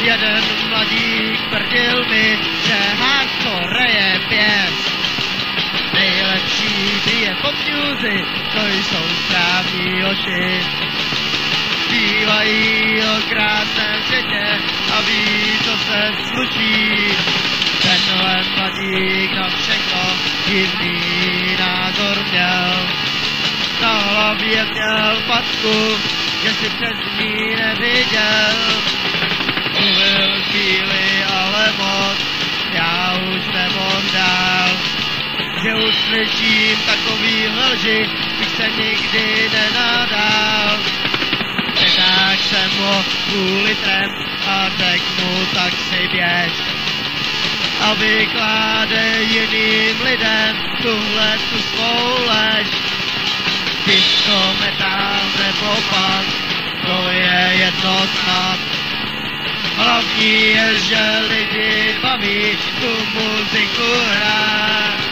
Jeden mladík tvrdil mi, že hardcore je pěs. Nejlepší bije pop music, to jsou správní oči. Zpívají o krásném světě a ví, co se sluší. Tenhle mladík na všechno divný názor měl. Na hlavě měl patku, že si přes ní neviděl. Mluvil chvíli, ale moc, já už nemohl dál. Že uslyším takový lži, bych se nikdy nenadal. Tak jsem ho půl litrem a řekl mu, tak si běž. A vykláde jiným lidem tuhle tu svou lež. Disco, metal nebo punk, to je jedno snad. Hlavní je, že lidi baví tu muziku hrát.